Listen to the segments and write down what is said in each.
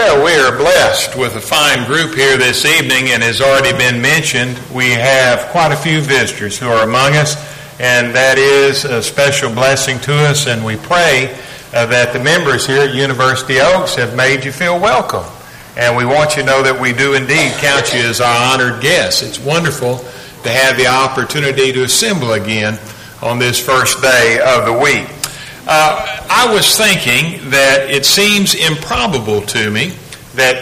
Well, we are blessed with a fine group here this evening, and as already been mentioned, we have quite a few visitors who are among us, and that is a special blessing to us, and we pray that the members here at University Oaks have made you feel welcome. And we want you to know that we do indeed count you as our honored guests. It's wonderful to have the opportunity to assemble again on this first day of the week. I was thinking that it seems improbable to me that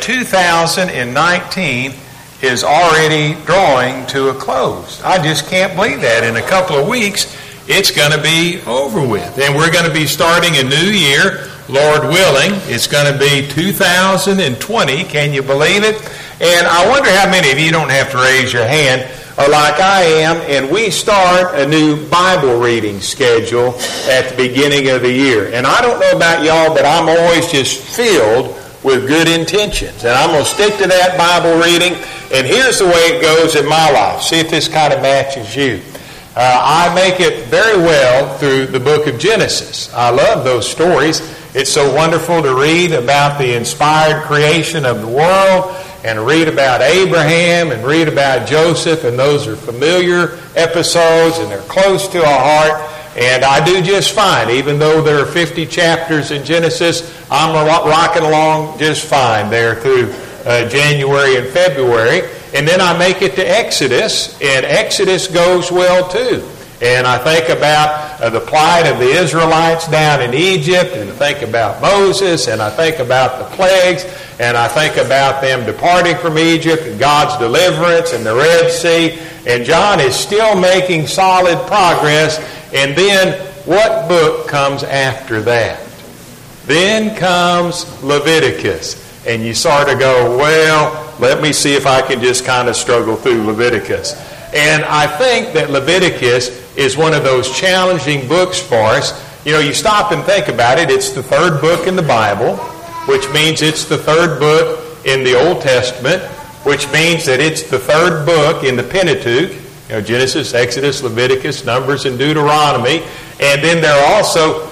2019 is already drawing to a close. I just can't believe that. In a couple of weeks, it's going to be over with. And we're going to be starting a new year, Lord willing. It's going to be 2020. Can you believe it? And I wonder how many of you, don't have to raise your hand, are like I am, and we start a new Bible reading schedule at the beginning of the year. And I don't know about y'all, but I'm always just filled with good intentions. And I'm going to stick to that Bible reading. And here's the way it goes in my life. See if this kind of matches you. I make it very well through the book of Genesis. I love those stories. It's so wonderful to read about the inspired creation of the world, and read about Abraham, and read about Joseph, and those are familiar episodes, and they're close to our heart, and I do just fine. Even though there are 50 chapters in Genesis, I'm rocking along just fine there through January and February, and then I make it to Exodus, and Exodus goes well too. And I think about the plight of the Israelites down in Egypt, and I think about Moses, and I think about the plagues, and I think about them departing from Egypt and God's deliverance and the Red Sea. And John is still making solid progress. And then what book comes after that? Then comes Leviticus. And you sort of go, well, let me see if I can just kind of struggle through Leviticus. And I think that Leviticus is one of those challenging books for us. You know, you stop and think about it. It's the third book in the Bible, which means it's the third book in the Old Testament, which means that it's the third book in the Pentateuch. You know, Genesis, Exodus, Leviticus, Numbers, and Deuteronomy. And then there are also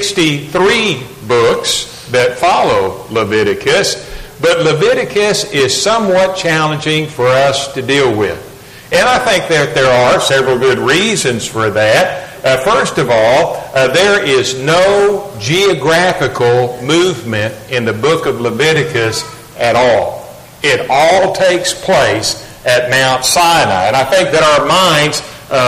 63 books that follow Leviticus. But Leviticus is somewhat challenging for us to deal with. And I think that there are several good reasons for that. First of all, there is no geographical movement in the book of Leviticus at all. It all takes place at Mount Sinai. And I think that our minds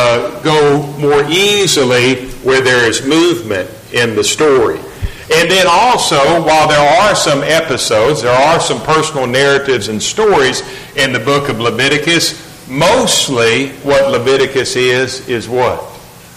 go more easily where there is movement in the story. And then also, while there are some episodes, there are some personal narratives and stories in the book of Leviticus, mostly what Leviticus is what?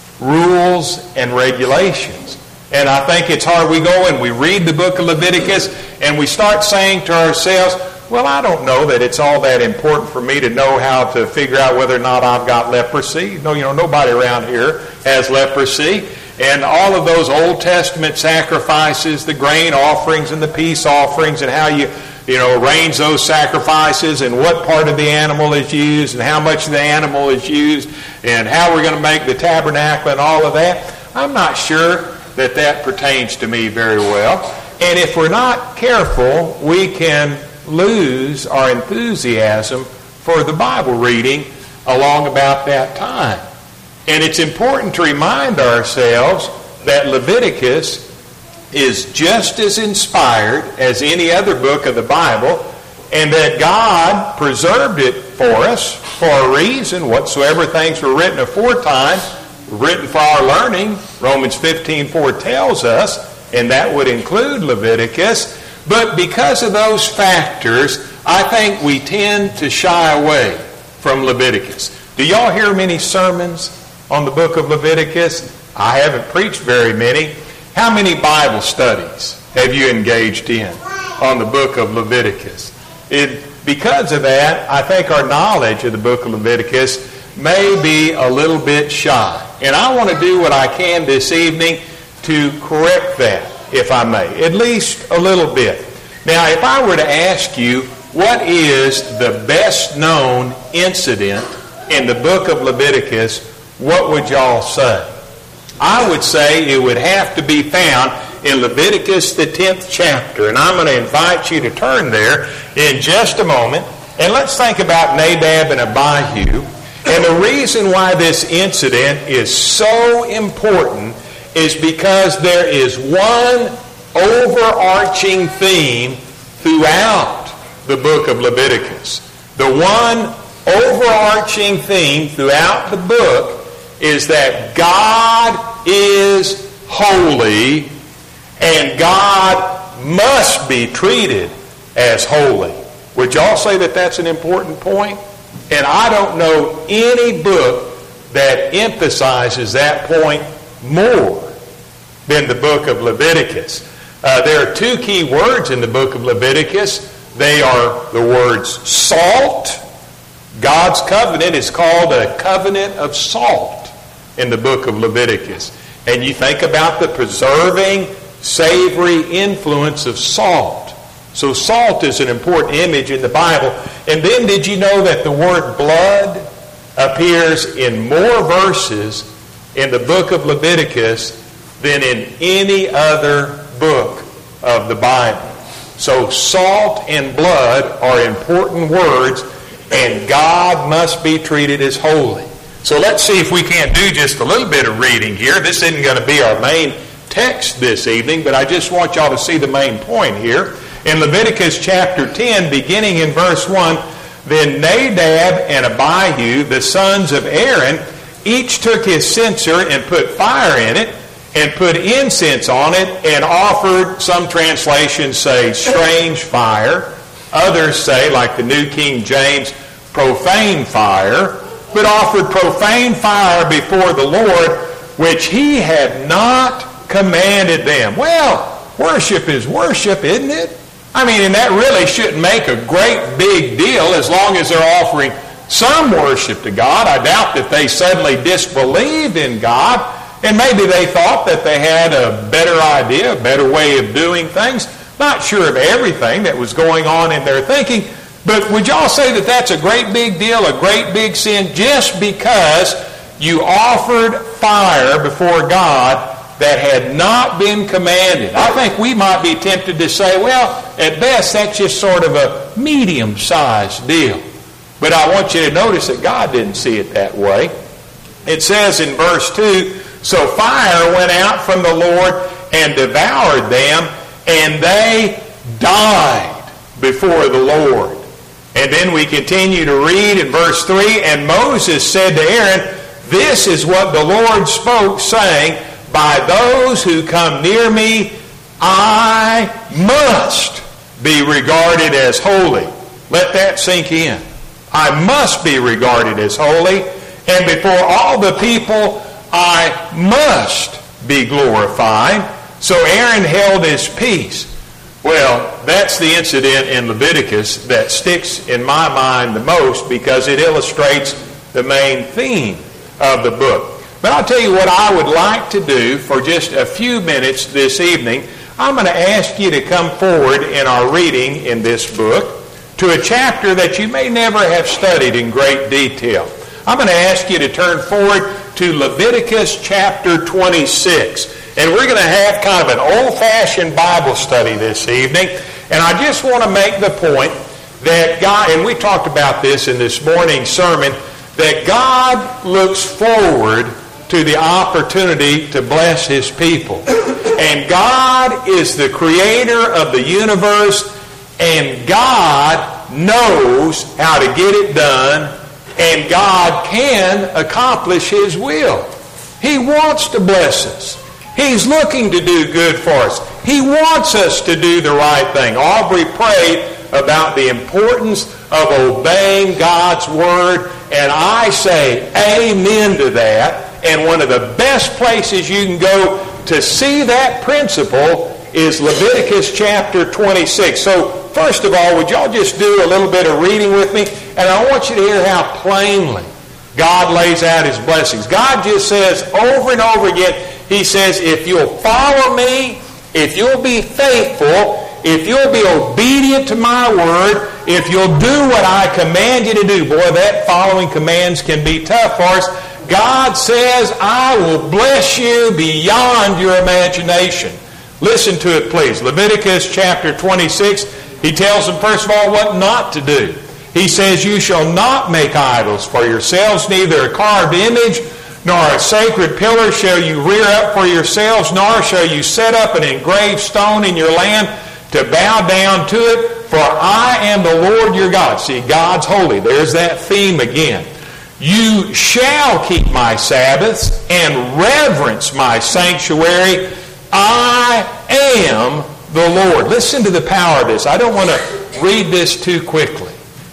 Rules and regulations. And I think it's hard. We go and we read the book of Leviticus and we start saying to ourselves, well, I don't know that it's all that important for me to know how to figure out whether or not I've got leprosy. No, nobody around here has leprosy. And all of those Old Testament sacrifices, the grain offerings and the peace offerings, and how you arrange those sacrifices, and what part of the animal is used, and how much of the animal is used, and how we're going to make the tabernacle and all of that. I'm not sure that that pertains to me very well. And if we're not careful, we can lose our enthusiasm for the Bible reading along about that time. And it's important to remind ourselves that Leviticus is just as inspired as any other book of the Bible, and that God preserved it for us for a reason. Whatsoever things were written aforetime were written for our learning, Romans 15:4 tells us, and that would include Leviticus. But because of those factors, I think we tend to shy away from Leviticus. Do y'all hear many sermons on the book of Leviticus? I haven't preached very many. How many Bible studies have you engaged in on the book of Leviticus? Because of that, I think our knowledge of the book of Leviticus may be a little bit shy. And I want to do what I can this evening to correct that, if I may, at least a little bit. Now, if I were to ask you, what is the best known incident in the book of Leviticus, what would y'all say? I would say it would have to be found in Leviticus, the 10th chapter. And I'm going to invite you to turn there in just a moment. And let's think about Nadab and Abihu. And the reason why this incident is so important is because there is one overarching theme throughout the book of Leviticus. The one overarching theme throughout the book is that God is holy and God must be treated as holy. Would y'all say that that's an important point? And I don't know any book that emphasizes that point more than the book of Leviticus. There are two key words in the book of Leviticus. They are the words salt. God's covenant is called a covenant of salt in the book of Leviticus. And you think about the preserving, savory influence of salt. So salt is an important image in the Bible. And then did you know that the word blood appears in more verses in the book of Leviticus than in any other book of the Bible? So salt and blood are important words, and God must be treated as holy. So let's see if we can't do just a little bit of reading here. This isn't going to be our main text this evening, but I just want y'all to see the main point here. In Leviticus chapter 10, beginning in verse 1, then Nadab and Abihu, the sons of Aaron, each took his censer and put fire in it, and put incense on it, and offered, some translations say, strange fire. Others say, like the New King James, profane fire, but offered profane fire before the Lord, which he had not commanded them. Well, worship is worship, isn't it? I mean, and that really shouldn't make a great big deal as long as they're offering some worship to God. I doubt that they suddenly disbelieved in God, and maybe they thought that they had a better idea, a better way of doing things. Not sure of everything that was going on in their thinking, but would y'all say that that's a great big deal, a great big sin, just because you offered fire before God that had not been commanded? I think we might be tempted to say, well, at best, that's just sort of a medium-sized deal. But I want you to notice that God didn't see it that way. It says in verse 2, so fire went out from the Lord and devoured them, and they died before the Lord. And then we continue to read in verse 3, and Moses said to Aaron, this is what the Lord spoke, saying, by those who come near me, I must be regarded as holy. Let that sink in. I must be regarded as holy, and before all the people, I must be glorified. So Aaron held his peace. Well, that's the incident in Leviticus that sticks in my mind the most because it illustrates the main theme of the book. But I'll tell you what I would like to do for just a few minutes this evening. I'm going to ask you to come forward in our reading in this book to a chapter that you may never have studied in great detail. I'm going to ask you to turn forward to Leviticus chapter 26. And we're going to have kind of an old-fashioned Bible study this evening. And I just want to make the point that God, and we talked about this in this morning's sermon, that God looks forward to the opportunity to bless His people. And God is the creator of the universe, and God knows how to get it done, and God can accomplish His will. He wants to bless us. He's looking to do good for us. He wants us to do the right thing. Aubrey prayed about the importance of obeying God's Word, and I say amen to that. And one of the best places you can go to see that principle is Leviticus chapter 26. So, first of all, would y'all just do a little bit of reading with me? And I want you to hear how plainly God lays out His blessings. God just says over and over again, He says, if you'll follow me, if you'll be faithful, if you'll be obedient to my word, if you'll do what I command you to do. Boy, that following commands can be tough for us. God says, I will bless you beyond your imagination. Listen to it, please. Leviticus chapter 26, he tells them, first of all, what not to do. He says, you shall not make idols for yourselves, neither a carved image nor a sacred pillar shall you rear up for yourselves, nor shall you set up an engraved stone in your land to bow down to it, for I am the Lord your God. See, God's holy. There's that theme again. You shall keep my Sabbaths and reverence my sanctuary. I am the Lord. Listen to the power of this. I don't want to read this too quickly.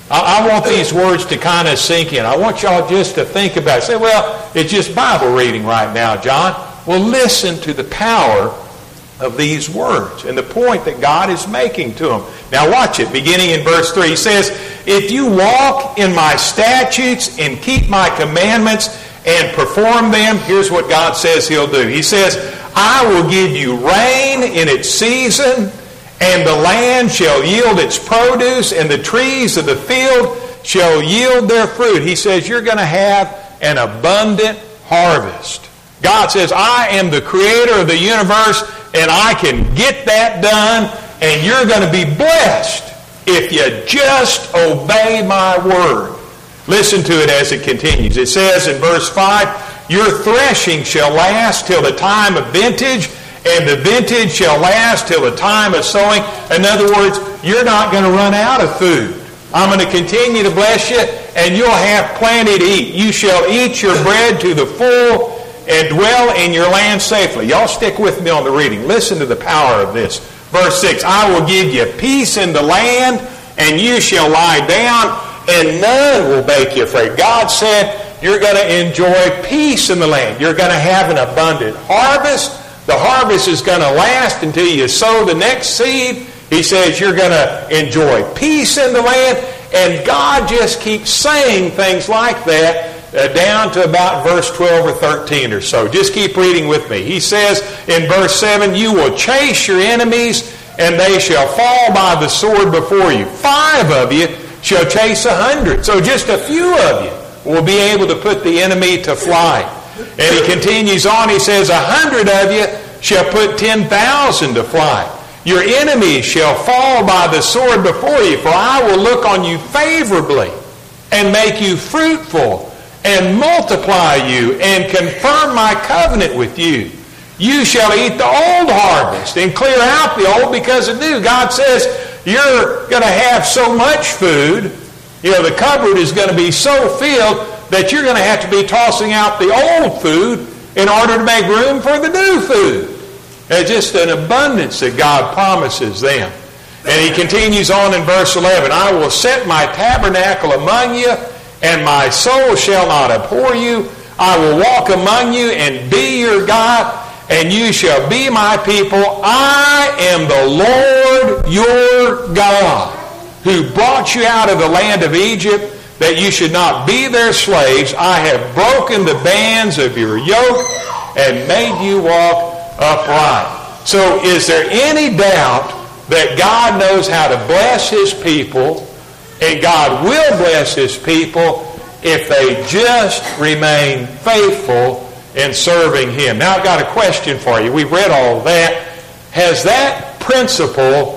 I want these words to kind of sink in. I want y'all just to think about it. Say, well, it's just Bible reading right now, John. Well, listen to the power of these words and the point that God is making to them. Now watch it, beginning in verse 3. He says, if you walk in my statutes and keep my commandments and perform them, here's what God says he'll do. He says, I will give you rain in its season, and the land shall yield its produce, and the trees of the field shall yield their fruit. He says you're going to have an abundant harvest. God says, I am the creator of the universe, and I can get that done, and you're going to be blessed if you just obey my word. Listen to it as it continues. It says in verse 5, your threshing shall last till the time of vintage, and the vintage shall last till the time of sowing. In other words, you're not going to run out of food. I'm going to continue to bless you, and you'll have plenty to eat. You shall eat your bread to the full and dwell in your land safely. Y'all stick with me on the reading. Listen to the power of this. Verse 6, I will give you peace in the land, and you shall lie down, and none will make you afraid. God said you're going to enjoy peace in the land. You're going to have an abundant harvest. The harvest is going to last until you sow the next seed. He says you're going to enjoy peace in the land. And God just keeps saying things like that down to about verse 12 or 13 or so. Just keep reading with me. He says in verse 7, you will chase your enemies, and they shall fall by the sword before you. 5 of you shall chase 100. So just a few of you will be able to put the enemy to flight. And he continues on. He says, 100 of you shall put 10,000 to flight. Your enemies shall fall by the sword before you, for I will look on you favorably and make you fruitful and multiply you and confirm my covenant with you. You shall eat the old harvest and clear out the old because of new. God says you're going to have so much food, the cupboard is going to be so filled that you're going to have to be tossing out the old food in order to make room for the new food. It's just an abundance that God promises them. And he continues on in verse 11, I will set my tabernacle among you, and my soul shall not abhor you. I will walk among you and be your God, and you shall be my people. I am the Lord your God, who brought you out of the land of Egypt, that you should not be their slaves. I have broken the bands of your yoke and made you walk upright. So is there any doubt that God knows how to bless his people, and God will bless his people if they just remain faithful in serving him? Now I've got a question for you. We've read all of that. Has that principle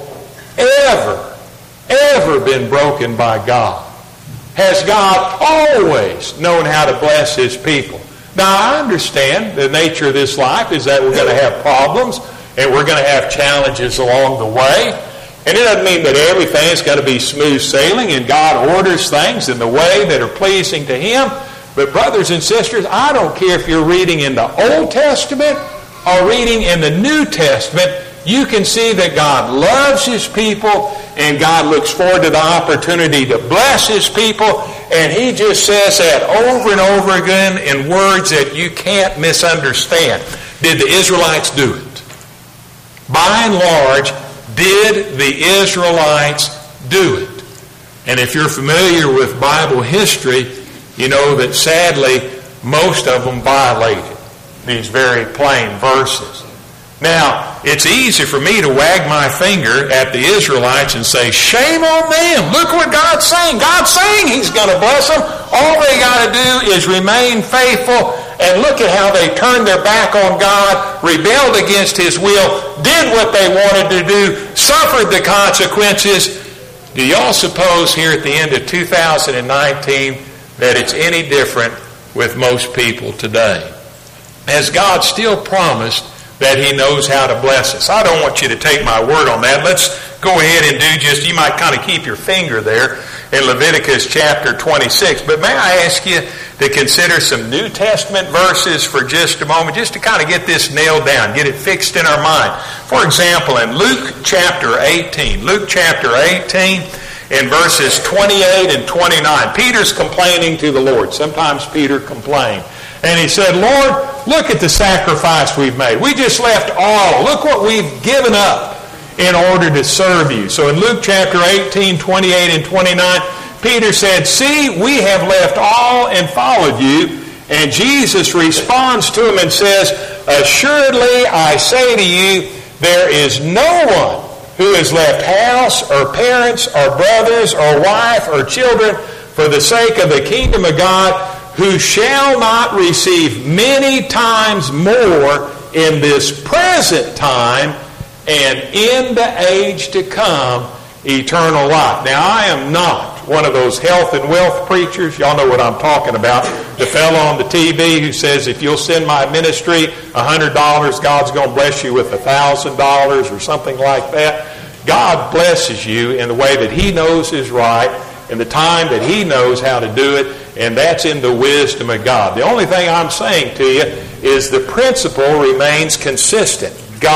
ever been broken by God? Has God always known how to bless his people? Now, I understand the nature of this life is that we're going to have problems and we're going to have challenges along the way. And it doesn't mean that everything's going to be smooth sailing and God orders things in the way that are pleasing to him. But brothers and sisters, I don't care if you're reading in the Old Testament or reading in the New Testament, you can see that God loves his people and God looks forward to the opportunity to bless his people. And he just says that over and over again in words that you can't misunderstand. Did the Israelites do it? By and large, did the Israelites do it? And if you're familiar with Bible history, you know that sadly most of them violated these very plain verses. Now, it's easy for me to wag my finger at the Israelites and say, shame on them. Look what God's saying. God's saying he's going to bless them. All they got to do is remain faithful and look at how they turned their back on God, rebelled against His will, did what they wanted to do, suffered the consequences. Do y'all suppose here at the end of 2019 that it's any different with most people today? Has God still promised that He knows how to bless us? I don't want you to take my word on that. Let's go ahead and you might kind of keep your finger there in Leviticus chapter 26. But may I ask you to consider some New Testament verses for just a moment, just to kind of get this nailed down, get it fixed in our mind. For example, in Luke chapter 18, in verses 28 and 29, Peter's complaining to the Lord. Sometimes Peter complained. And he said, Lord, look at the sacrifice we've made. We just left all. Look what we've given up in order to serve you. So in Luke chapter 18, 28 and 29, Peter said, see, we have left all and followed you. And Jesus responds to him and says, assuredly I say to you, there is no one who has left house or parents or brothers or wife or children for the sake of the kingdom of God who shall not receive many times more in this present time and in the age to come eternal life. Now, I am not one of those health and wealth preachers. Y'all know what I'm talking about. The fellow on the TV who says, if you'll send my ministry $100, God's going to bless you with $1,000 or something like that. God blesses you in the way that He knows is right, in the time that He knows how to do it, and that's in the wisdom of God. The only thing I'm saying to you is the principle remains consistent.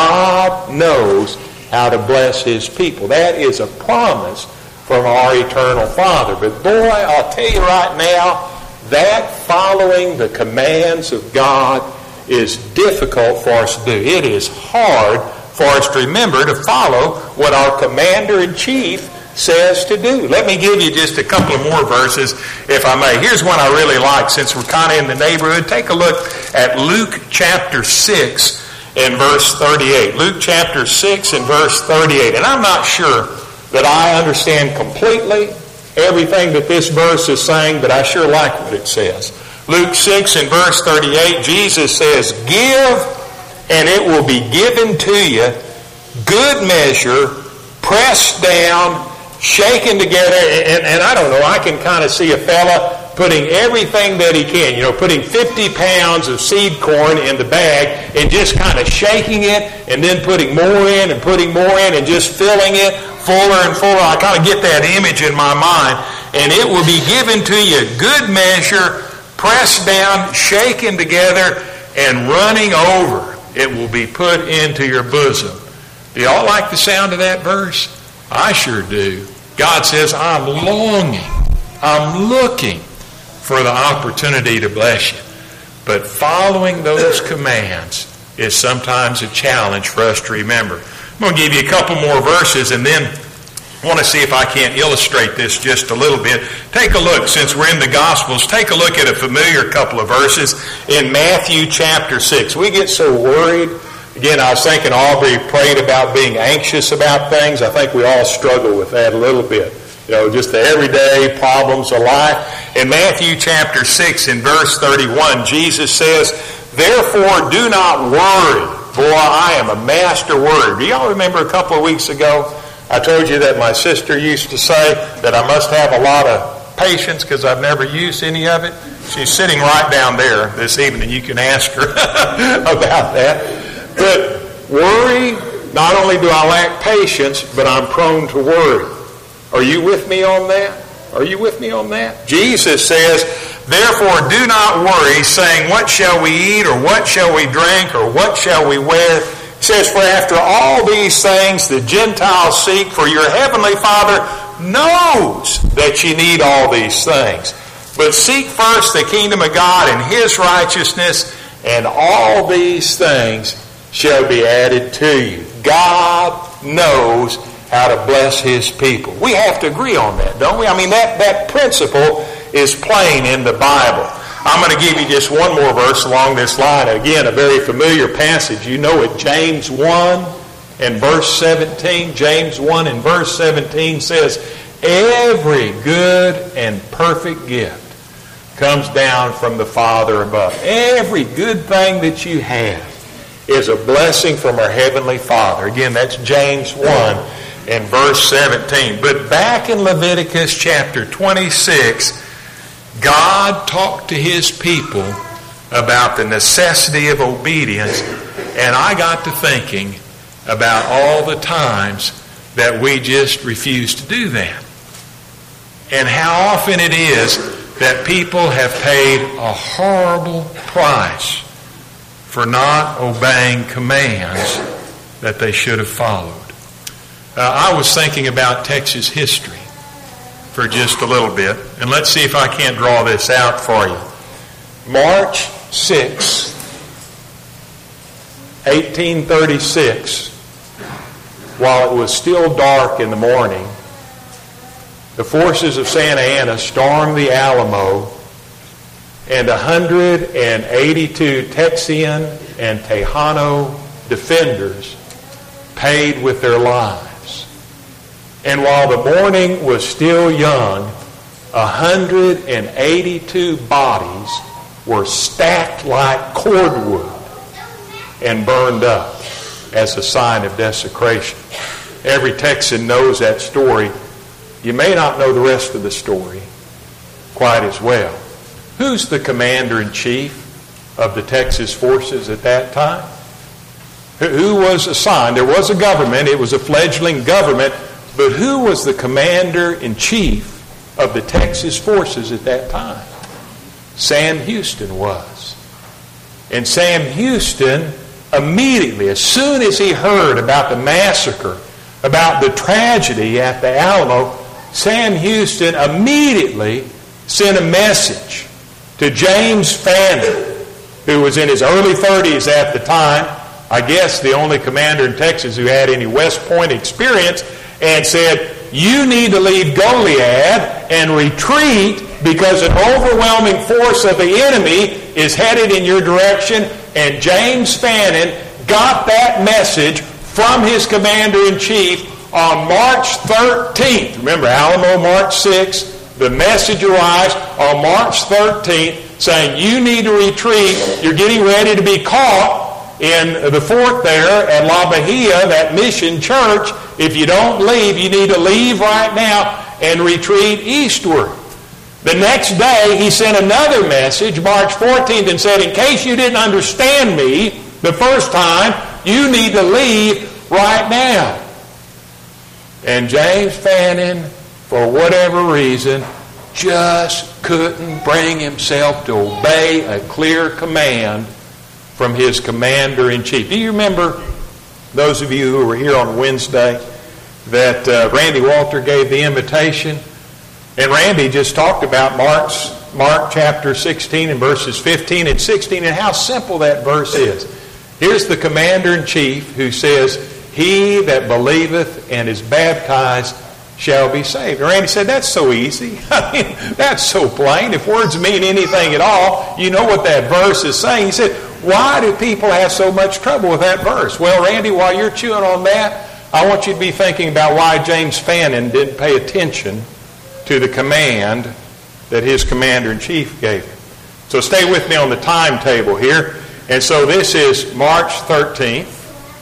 God knows how to bless His people. That is a promise from our eternal Father. But boy, I'll tell you right now, that following the commands of God is difficult for us to do. It is hard for us to remember to follow what our commander-in-chief says to do. Let me give you just a couple of more verses, if I may. Here's one I really like since we're kind of in the neighborhood. Take a look at Luke chapter 6 and verse 38. Luke chapter 6 and verse 38. And I'm not sure that I understand completely everything that this verse is saying, but I sure like what it says. Luke 6 and verse 38, Jesus says, give, and it will be given to you, good measure, pressed down, shaken together, and I don't know, I can kind of see a fella putting everything that he can, putting 50 pounds of seed corn in the bag and just kind of shaking it and then putting more in and putting more in and just filling it fuller and fuller. I kind of get that image in my mind. And it will be given to you good measure, pressed down, shaken together, and running over. It will be put into your bosom. Do y'all like the sound of that verse? I sure do. God says, I'm longing, I'm looking for the opportunity to bless you. But following those commands is sometimes a challenge for us to remember. I'm going to give you a couple more verses and then I want to see if I can't illustrate this just a little bit. Take a look, since we're in the Gospels, take a look at a familiar couple of verses in Matthew chapter 6. We get so worried. Again, I was thinking Aubrey prayed about being anxious about things. I think we all struggle with that a little bit. Just the everyday problems of life. In Matthew chapter 6 in verse 31, Jesus says, therefore do not worry. Boy, I am a master worrier. Do y'all remember a couple of weeks ago, I told you that my sister used to say that I must have a lot of patience because I've never used any of it? She's sitting right down there this evening. You can ask her about that. But worry, not only do I lack patience, but I'm prone to worry. Are you with me on that? Are you with me on that? Jesus says, therefore do not worry, saying, what shall we eat, or what shall we drink, or what shall we wear? He says, for after all these things the Gentiles seek, for your heavenly Father knows that you need all these things. But seek first the kingdom of God and His righteousness, and all these things shall be added to you. God knows how to bless His people. We have to agree on that, don't we? I mean, that principle is plain in the Bible. I'm going to give you just one more verse along this line. Again, a very familiar passage. You know it, James 1 and verse 17. James 1 and verse 17 says, every good and perfect gift comes down from the Father above. Every good thing that you have is a blessing from our Heavenly Father. Again, that's James 1 and verse 17. But back in Leviticus chapter 26, God talked to His people about the necessity of obedience, and I got to thinking about all the times that we just refuse to do that. And how often it is that people have paid a horrible price for not obeying commands that they should have followed. I was thinking about Texas history for just a little bit, and let's see if I can't draw this out for you. March 6, 1836, while it was still dark in the morning, the forces of Santa Anna stormed the Alamo, and 182 Texian and Tejano defenders paid with their lives. And while the morning was still young, 182 bodies were stacked like cordwood and burned up as a sign of desecration. Every Texan knows that story. You may not know the rest of the story quite as well. Who's the commander-in-chief of the Texas forces at that time? Who was assigned? There was a government. It was a fledgling government. But who was the commander-in-chief of the Texas forces at that time? Sam Houston was. And Sam Houston immediately, as soon as he heard about the massacre, about the tragedy at the Alamo, Sam Houston immediately sent a message to James Fannin, who was in his early 30s at the time, I guess the only commander in Texas who had any West Point experience, and said, you need to leave Goliad and retreat because an overwhelming force of the enemy is headed in your direction. And James Fannin got that message from his commander-in-chief on March 13th. Remember, Alamo, March 6th. The message arrives on March 13th saying, you need to retreat. You're getting ready to be caught in the fort there at La Bahia, that mission church. If you don't leave, you need to leave right now and retreat eastward. The next day, he sent another message, March 14th, and said, in case you didn't understand me the first time, you need to leave right now. And James Fannin, for whatever reason, just couldn't bring himself to obey a clear command from his commander-in-chief. Do you remember, those of you who were here on Wednesday, that Randy Walter gave the invitation? And Randy just talked about Mark chapter 16 and verses 15 and 16 and how simple that verse is. Here's the commander-in-chief who says, he that believeth and is baptized shall be saved. And Randy said, that's so easy. I mean, that's so plain. If words mean anything at all, you know what that verse is saying. He said, why do people have so much trouble with that verse? Well, Randy, while you're chewing on that, I want you to be thinking about why James Fannin didn't pay attention to the command that his commander-in-chief gave him. So stay with me on the timetable here. And so this is March 13th,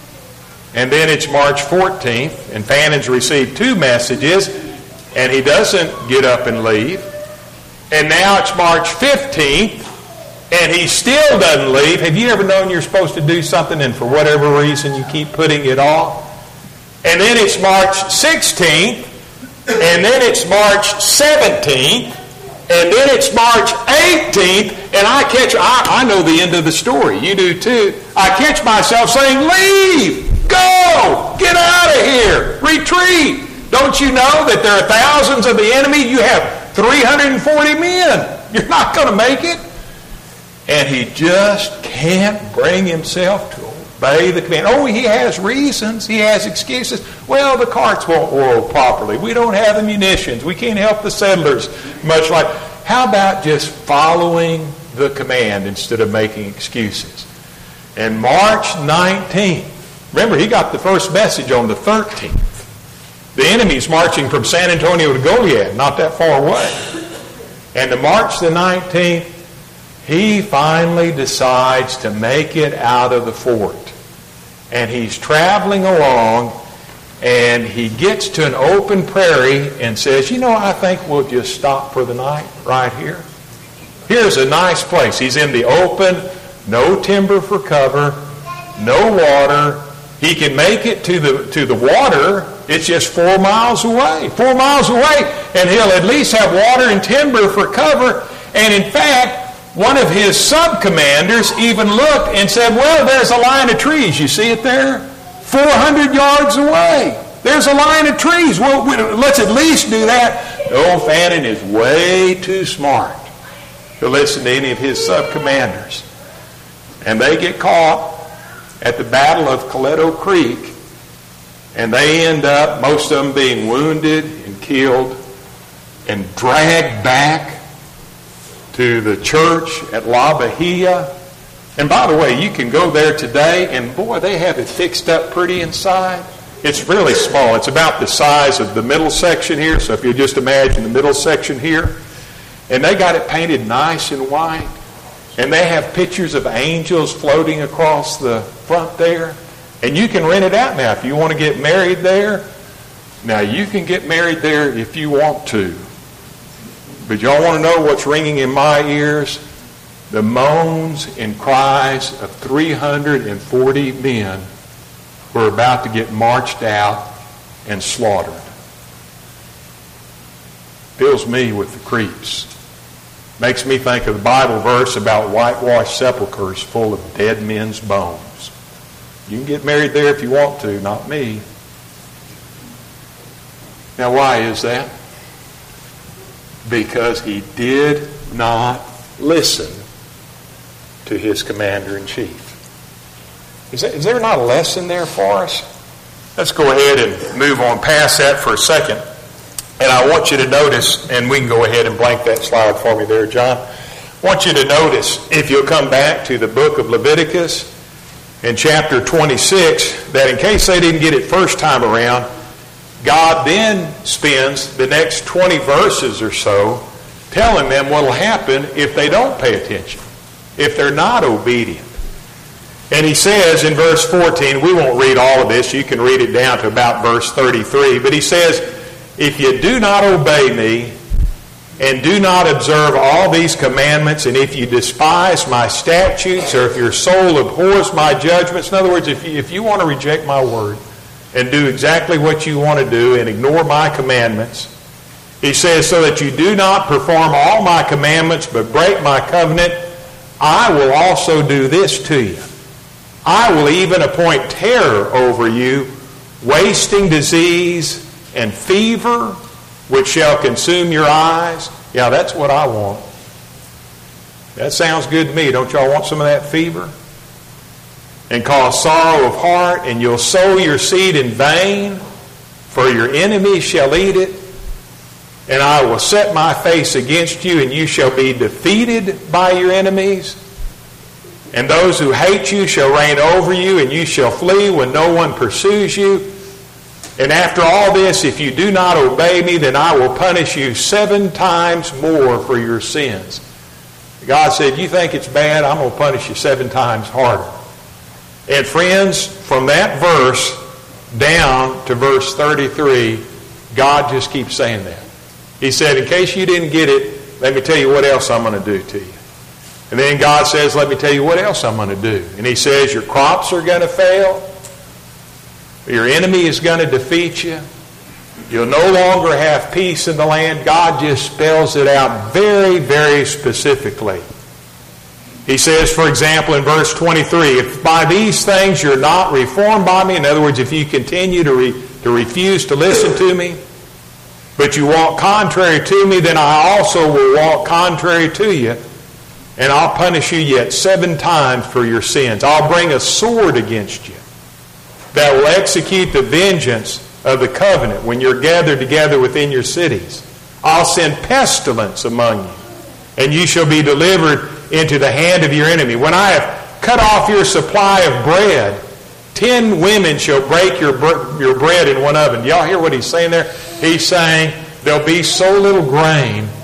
and then it's March 14th, and Fannin's received two messages, and he doesn't get up and leave. And now it's March 15th, and he still doesn't leave. Have you ever known you're supposed to do something and for whatever reason you keep putting it off? And then it's March 16th, and then it's March 17th, and then it's March 18th, and I know the end of the story. You do too. I catch myself saying, leave! Go! Get out of here! Retreat! Don't you know that there are thousands of the enemy? You have 340 men. You're not going to make it. And he just can't bring himself to obey the command. Oh, he has reasons. He has excuses. Well, the carts won't roll properly. We don't have the munitions. We can't help the settlers much like. How about just following the command instead of making excuses? And March 19th, remember, he got the first message on the 13th. The enemy's marching from San Antonio to Goliad, not that far away. And to March the 19th, he finally decides to make it out of the fort. And he's traveling along, and he gets to an open prairie and says, I think we'll just stop for the night right here. Here's a nice place. He's in the open, no timber for cover, no water. He can make it to the water. It's just 4 miles away. 4 miles away, and he'll at least have water and timber for cover. And in fact, one of his sub-commanders even looked and said, well, there's a line of trees. You see it there? 400 yards away. There's a line of trees. Well, let's at least do that. No, Fannin is way too smart to listen to any of his sub-commanders. And they get caught at the Battle of Coleto Creek, and they end up, most of them being wounded and killed and dragged back to the church at La Bahia. And by the way, you can go there today, and boy, they have it fixed up pretty inside. It's really small. It's about the size of the middle section here, so if you just imagine the middle section here. And they got it painted nice and white. And they have pictures of angels floating across the front there. And you can rent it out now if you want to get married there. Now, you can get married there if you want to. But y'all want to know what's ringing in my ears? The moans and cries of 340 men who are about to get marched out and slaughtered. Fills me with the creeps. Makes me think of the Bible verse about whitewashed sepulchres full of dead men's bones. You can get married there if you want to, not me. Now, why is that? Because he did not listen to his commander-in-chief. Is there not a lesson there for us? Let's go ahead and move on past that for a second. And I want you to notice, and we can go ahead and blank that slide for me there, John. I want you to notice, if you'll come back to the book of Leviticus in chapter 26, that in case they didn't get it first time around, God then spends the next 20 verses or so telling them what will happen if they don't pay attention, if they're not obedient. And he says in verse 14, we won't read all of this, you can read it down to about verse 33, but he says, if you do not obey me and do not observe all these commandments, and if you despise my statutes, or if your soul abhors my judgments, in other words, if you want to reject my word and do exactly what you want to do and ignore my commandments, he says, so that you do not perform all my commandments but break my covenant, I will also do this to you. I will even appoint terror over you, wasting disease and fever, which shall consume your eyes. Yeah, that's what I want. That sounds good to me. Don't y'all want some of that fever? And cause sorrow of heart, and you'll sow your seed in vain, for your enemies shall eat it. And I will set my face against you, and you shall be defeated by your enemies. And those who hate you shall reign over you, and you shall flee when no one pursues you. And after all this, if you do not obey me, then I will punish you 7 times more for your sins. God said, you think it's bad? I'm going to punish you 7 times harder. And friends, from that verse down to verse 33, God just keeps saying that. He said, in case you didn't get it, let me tell you what else I'm going to do to you. And then God says, let me tell you what else I'm going to do. And he says, your crops are going to fail. Your enemy is going to defeat you. You'll no longer have peace in the land. God just spells it out very, very specifically. He says, for example, in verse 23, if by these things you're not reformed by me, in other words, if you continue to refuse to listen to me, but you walk contrary to me, then I also will walk contrary to you, and I'll punish you yet 7 times for your sins. I'll bring a sword against you that will execute the vengeance of the covenant when you're gathered together within your cities. I'll send pestilence among you, and you shall be delivered into the hand of your enemy. When I have cut off your supply of bread, 10 women shall break your bread in one oven. Y'all hear what he's saying there? He's saying there'll be so little grain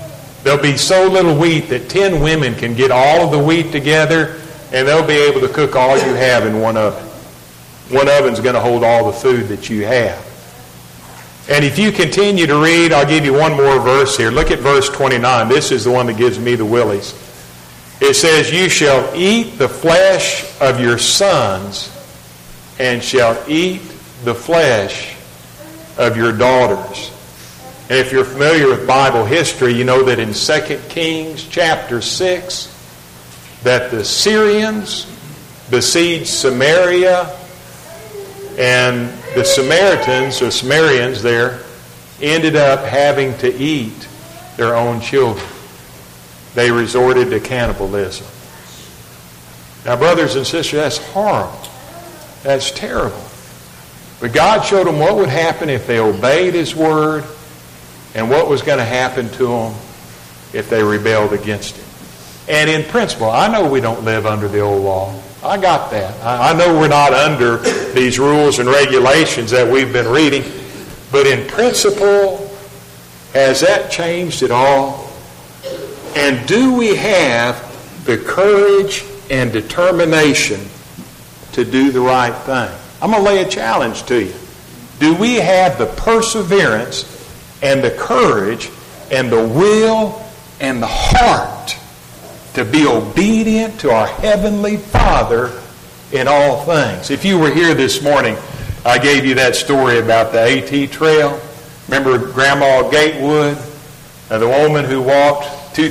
There'll be so little wheat that 10 women can get all of the wheat together, and they'll be able to cook all you have in one oven. One oven's going to hold all the food that you have. And if you continue to read, I'll give you one more verse here. Look at verse 29. This is the one that gives me the willies. It says, "You shall eat the flesh of your sons, and shall eat the flesh of your daughters." And if you're familiar with Bible history, you know that in 2 Kings chapter 6, that the Syrians besieged Samaria, and the Samaritans, or Sumerians there, ended up having to eat their own children. They resorted to cannibalism. Now, brothers and sisters, that's horrible. That's terrible. But God showed them what would happen if they obeyed His word, and what was going to happen to them if they rebelled against Him. And in principle, I know we don't live under the old law. I got that. I know we're not under these rules and regulations that we've been reading. But in principle, has that changed at all? And do we have the courage and determination to do the right thing? I'm going to lay a challenge to you. Do we have the perseverance and the courage and the will and the heart to be obedient to our Heavenly Father in all things? If you were here this morning, I gave you that story about the AT Trail. Remember Grandma Gatewood, the woman who walked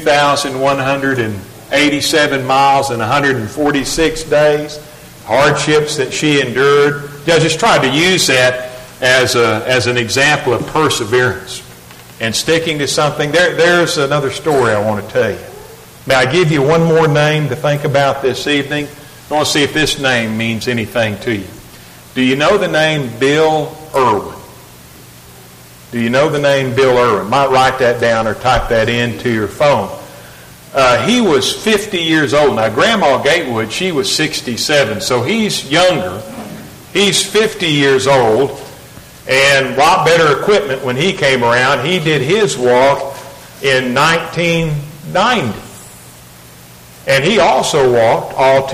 2,187 miles in 146 days, hardships that she endured. I just tried to use that as an example of perseverance and sticking to something. There's another story I want to tell you. May I give you one more name to think about this evening? I want to see if this name means anything to you. Do you know the name Bill Irwin? Do you know the name Bill Irwin? Might write that down or type that into your phone. He was 50 years old. Now, Grandma Gatewood, she was 67, so he's younger. He's 50 years old, and a lot better equipment when he came around. He did his walk in 1990. And he also walked all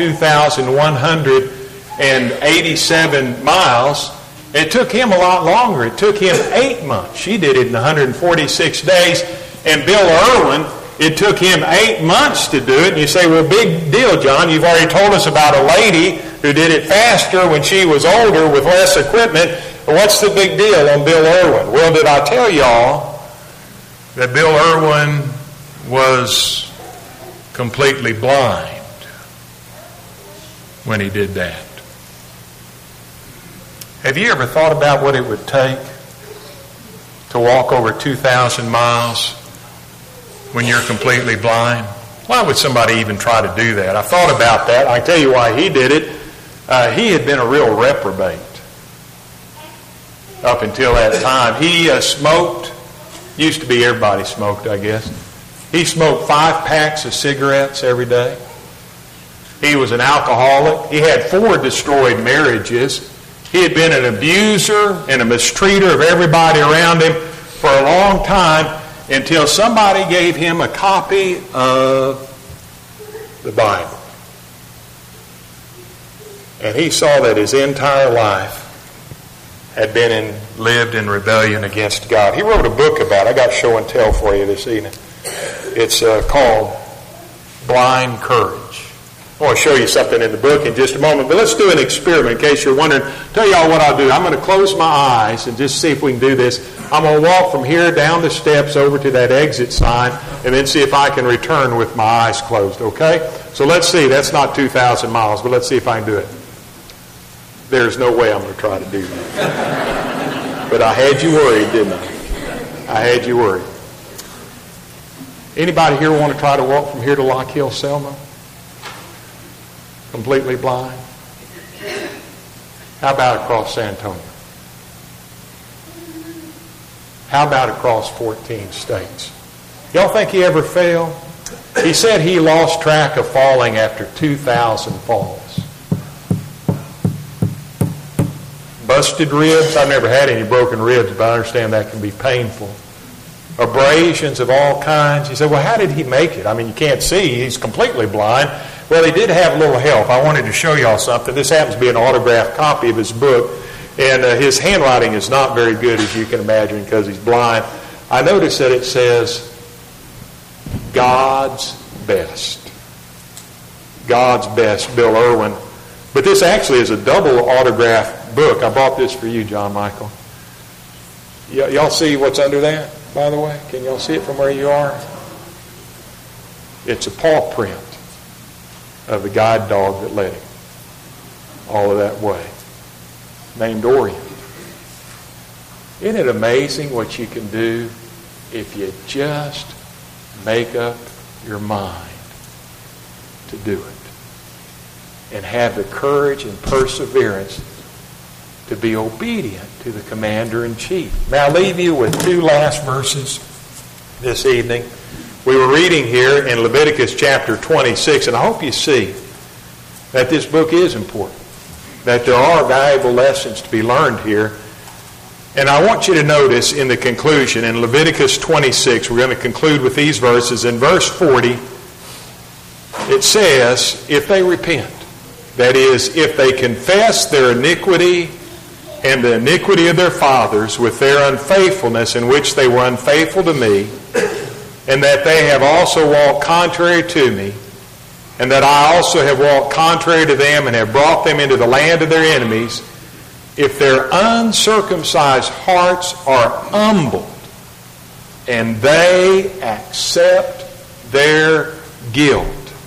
2,187 miles. It took him a lot longer. It took him 8 months. She did it in 146 days. And Bill Irwin, it took him 8 months to do it. And you say, well, big deal, John. You've already told us about a lady who did it faster when she was older with less equipment. But what's the big deal on Bill Irwin? Well, did I tell y'all that Bill Irwin was completely blind when he did that? Have you ever thought about what it would take to walk over 2,000 miles when you're completely blind? Why would somebody even try to do that? I thought about that. I can tell you why he did it. He had been a real reprobate up until that time. He smoked. Used to be everybody smoked, I guess. He smoked 5 packs of cigarettes every day. He was an alcoholic. He had 4 destroyed marriages. He had been an abuser and a mistreater of everybody around him for a long time until somebody gave him a copy of the Bible. And he saw that his entire life had been lived in rebellion against God. He wrote a book about it. I got show and tell for you this evening. It's called Blind Courage. I want to show you something in the book in just a moment, but let's do an experiment in case you're wondering. Tell y'all what I'll do. I'm going to close my eyes and just see if we can do this. I'm going to walk from here down the steps over to that exit sign and then see if I can return with my eyes closed, okay? So let's see. That's not 2,000 miles, but let's see if I can do it. There's no way I'm going to try to do that. But I had you worried, didn't I? I had you worried. Anybody here want to try to walk from here to Lock Hill, Selma? Completely blind? How about across San Antonio? How about across 14 states? Y'all think he ever failed? He said he lost track of falling after 2,000 falls. Busted ribs. I've never had any broken ribs, but I understand that can be painful. abrasions of all kinds. You say, well, how did he make it? I mean, you can't see. He's completely blind. Well, he did have a little help. I wanted to show y'all something. This happens to be an autographed copy of his book, and his handwriting is not very good, as you can imagine, because he's blind. I noticed that it says, God's Best. God's Best, Bill Irwin. But this actually is a double autographed book. I bought this for you, John Michael. Y'all see what's under that, by the way? Can y'all see it from where you are? It's a paw print of the guide dog that led him all of that way, named Orient. Isn't it amazing what you can do if you just make up your mind to do it and have the courage and perseverance to be obedient to the commander-in-chief? May I leave you with two last verses this evening. We were reading here in Leviticus chapter 26, and I hope you see that this book is important, that there are valuable lessons to be learned here. And I want you to notice in the conclusion, in Leviticus 26, we're going to conclude with these verses. In verse 40, it says, if they repent, that is, if they confess their iniquity and the iniquity of their fathers with their unfaithfulness in which they were unfaithful to me, and that they have also walked contrary to me, and that I also have walked contrary to them and have brought them into the land of their enemies, if their uncircumcised hearts are humbled and they accept their guilt,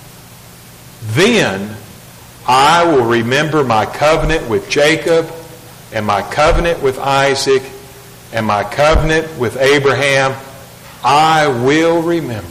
then I will remember my covenant with Jacob and my covenant with Isaac and my covenant with Abraham. I will remember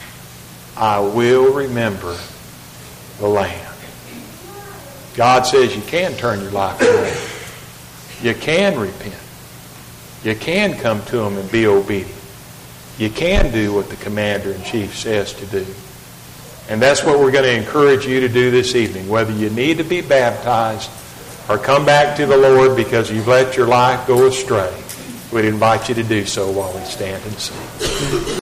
the land. God says you can turn your life around. You can repent. You can come to Him and be obedient. You can do what the commander-in-chief says to do. And that's what we're going to encourage you to do this evening. Whether you need to be baptized or come back to the Lord because you've let your life go astray, we'd invite you to do so while we stand and sing.